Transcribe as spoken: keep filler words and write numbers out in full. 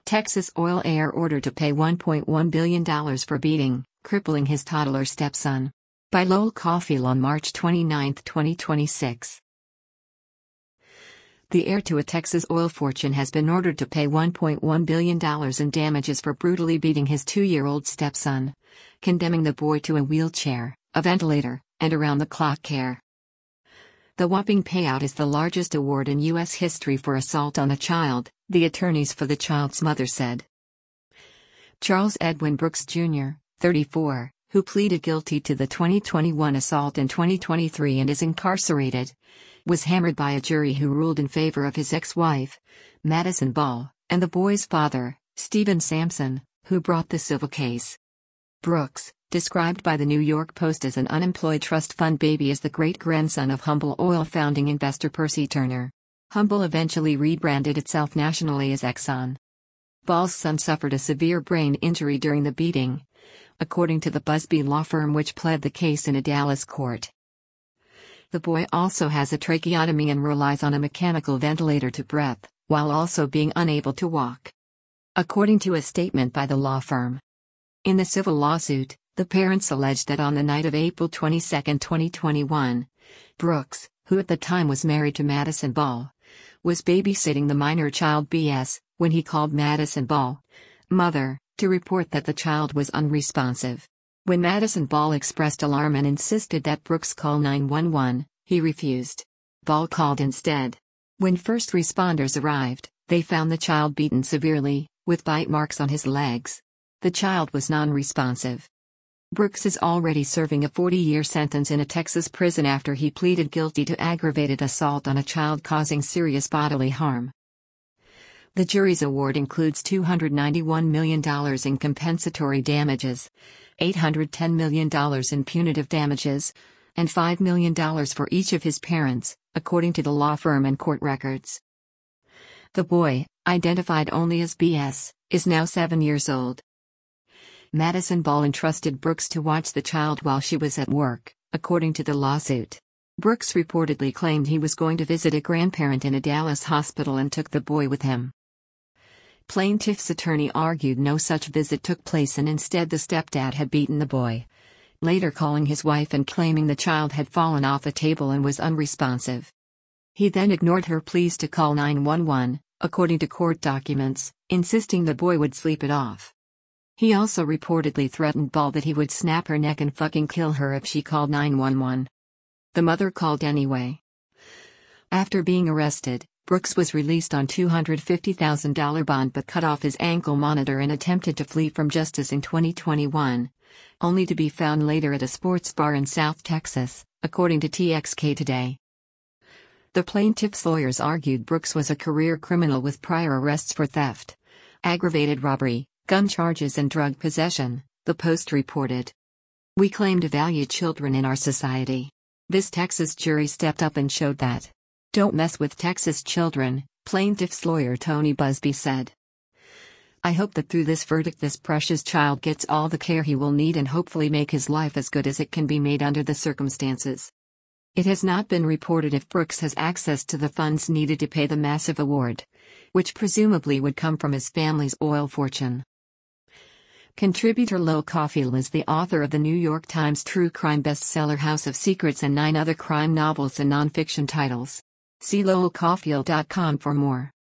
Texas oil heir ordered to pay one point one billion dollars for beating, crippling his toddler stepson. By Lowell Cauffiel on March twenty-ninth, twenty twenty-six. The heir to a Texas oil fortune has been ordered to pay one point one billion dollars in damages for brutally beating his two-year-old stepson, condemning the boy to a wheelchair, a ventilator, and around-the-clock care. The whopping payout is the largest award in U S history for assault on a child, the attorneys for the child's mother said. Charles Edwin Brooks Junior, thirty-four, who pleaded guilty to the twenty twenty-one assault in twenty twenty-three and is incarcerated, was hammered by a jury who ruled in favor of his ex-wife, Madison Ball, and the boy's father, Stephen Sampson, who brought the civil case. Brooks, described by the New York Post as an unemployed trust fund baby, is the great-grandson of Humble Oil founding investor Percy Turner. Humble eventually rebranded itself nationally as Exxon. Ball's son suffered a severe brain injury during the beating, according to the Busby law firm which pled the case in a Dallas court. The boy also has a tracheotomy and relies on a mechanical ventilator to breathe, while also being unable to walk, according to a statement by the law firm. In the civil lawsuit, the parents alleged that on the night of April twenty-second, twenty twenty-one, Brooks, who at the time was married to Madison Ball, was babysitting the minor child B S, when he called Madison Ball, mother, to report that the child was unresponsive. When Madison Ball expressed alarm and insisted that Brooks call nine one one, he refused. Ball called instead. When first responders arrived, they found the child beaten severely, with bite marks on his legs. The child was non-responsive. Brooks is already serving a forty-year sentence in a Texas prison after he pleaded guilty to aggravated assault on a child causing serious bodily harm. The jury's award includes two hundred ninety-one million dollars in compensatory damages, eight hundred ten million dollars in punitive damages, and five million dollars for each of his parents, according to the law firm and court records. The boy, identified only as B S, is now seven years old. Madison Ball entrusted Brooks to watch the child while she was at work, according to the lawsuit. Brooks reportedly claimed he was going to visit a grandparent in a Dallas hospital and took the boy with him. Plaintiff's attorney argued no such visit took place and instead the stepdad had beaten the boy, later calling his wife and claiming the child had fallen off a table and was unresponsive. He then ignored her pleas to call nine one one, according to court documents, insisting the boy would sleep it off. He also reportedly threatened Ball that he would snap her neck and fucking kill her if she called nine one one. The mother called anyway. After being arrested, Brooks was released on two hundred fifty thousand dollars bond but cut off his ankle monitor and attempted to flee from justice in twenty twenty-one, only to be found later at a sports bar in South Texas, according to T X K Today. The plaintiff's lawyers argued Brooks was a career criminal with prior arrests for theft, aggravated robbery, gun charges and drug possession, the Post reported. We claim to value children in our society. This Texas jury stepped up and showed that. Don't mess with Texas children, plaintiff's lawyer Tony Busby said. I hope that through this verdict this precious child gets all the care he will need and hopefully make his life as good as it can be made under the circumstances. It has not been reported if Brooks has access to the funds needed to pay the massive award, which presumably would come from his family's oil fortune. Contributor Lowell Cauffiel is the author of the New York Times true crime bestseller House of Secrets and nine other crime novels and nonfiction titles. See lowell cauffiel dot com for more.